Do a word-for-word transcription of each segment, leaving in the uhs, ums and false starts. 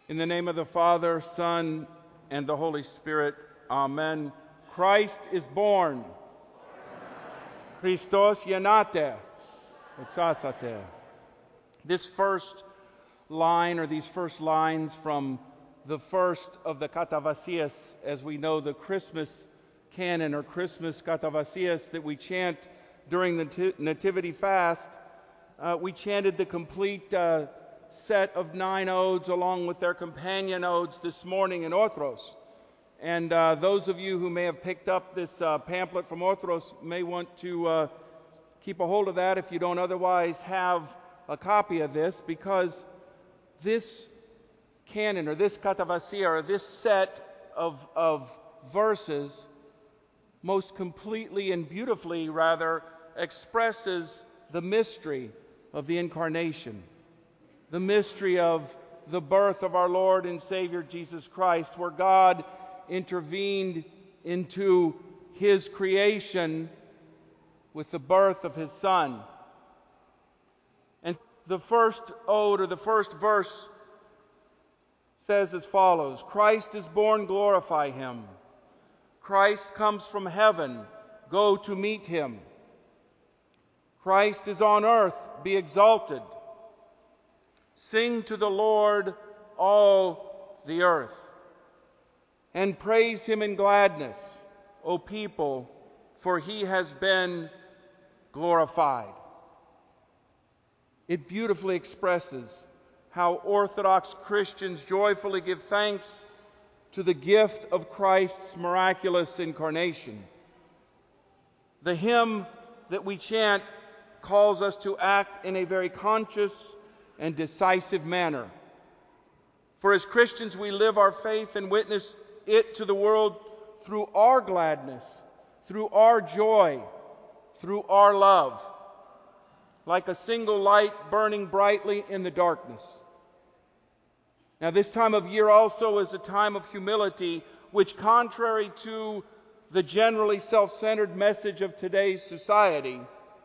In the name of the Father, Son, and the Holy Spirit, Amen. Christ is born. Christos genate. Exasate. This first line, or these first lines from the first of the Katavasias, as we know, the Christmas canon or Christmas Katavasias that we chant during the Nativity fast, uh, we chanted the complete uh, set of nine odes along with their companion odes this morning in Orthros. And uh, those of you who may have picked up this uh, pamphlet from Orthros may want to uh, keep a hold of that if you don't otherwise have a copy of this, because this canon or this katavasia or this set of, of verses most completely and beautifully rather expresses the mystery of the Incarnation, the mystery of the birth of our Lord and Savior Jesus Christ, where God intervened into His creation with the birth of His Son. And the first ode, or the first verse, says as follows: Christ is born, glorify Him. Christ comes from heaven, go to meet Him. Christ is on earth, be exalted. Sing to the Lord, all the earth, and praise Him in gladness, O people, for He has been glorified. It beautifully expresses how Orthodox Christians joyfully give thanks to the gift of Christ's miraculous incarnation. The hymn that we chant calls us to act in a very conscious and decisive manner. For as Christians, we live our faith and witness it to the world through our gladness, through our joy, through our love, like a single light burning brightly in the darkness. Now, this time of year also is a time of humility, which, contrary to the generally self-centered message of today's society,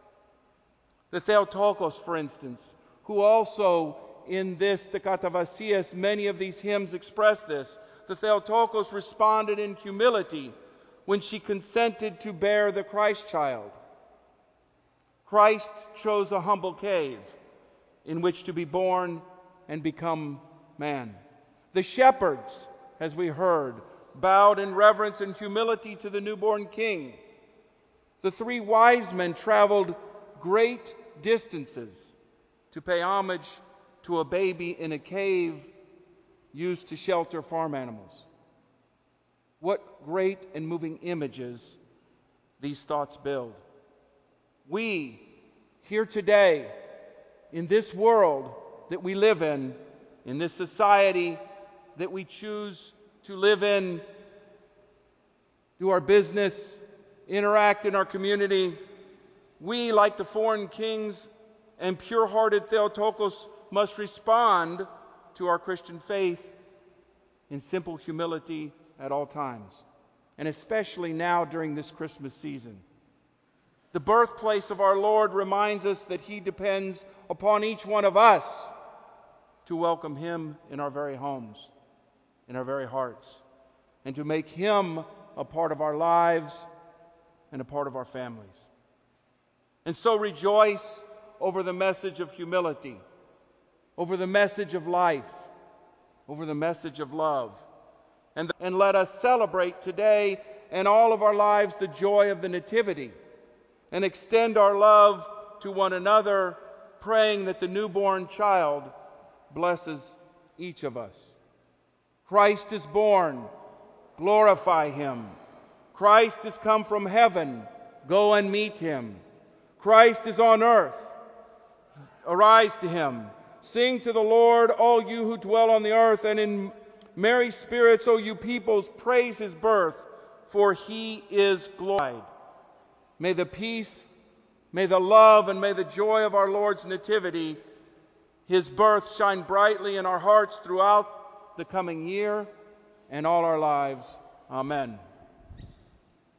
the Theotokos, for instance, who also in this, the Katavasias, many of these hymns express this. The Theotokos responded in humility when she consented to bear the Christ child. Christ chose a humble cave in which to be born and become man. The shepherds, as we heard, bowed in reverence and humility to the newborn King. The three wise men traveled great distances to pay homage to a baby in a cave used to shelter farm animals. What great and moving images these thoughts build. We, here today, in this world that we live in, in this society that we choose to live in, do our business, interact in our community, we, like the foreign kings and pure-hearted Theotokos, must respond to our Christian faith in simple humility at all times, and especially now during this Christmas season. The birthplace of our Lord reminds us that He depends upon each one of us to welcome Him in our very homes, in our very hearts, and to make Him a part of our lives and a part of our families. And so rejoice over the message of humility, over the message of life, over the message of love. And, and let us celebrate today and all of our lives the joy of the Nativity, and extend our love to one another, praying that the newborn child blesses each of us. Christ is born, glorify Him. Christ is come from heaven, go and meet Him. Christ is on earth, arise to Him. Sing to the Lord, all you who dwell on the earth, and in merry spirits, O you peoples, praise His birth, for He is glorified. May the peace, may the love, and may the joy of our Lord's nativity, His birth, shine brightly in our hearts throughout the coming year and all our lives. Amen.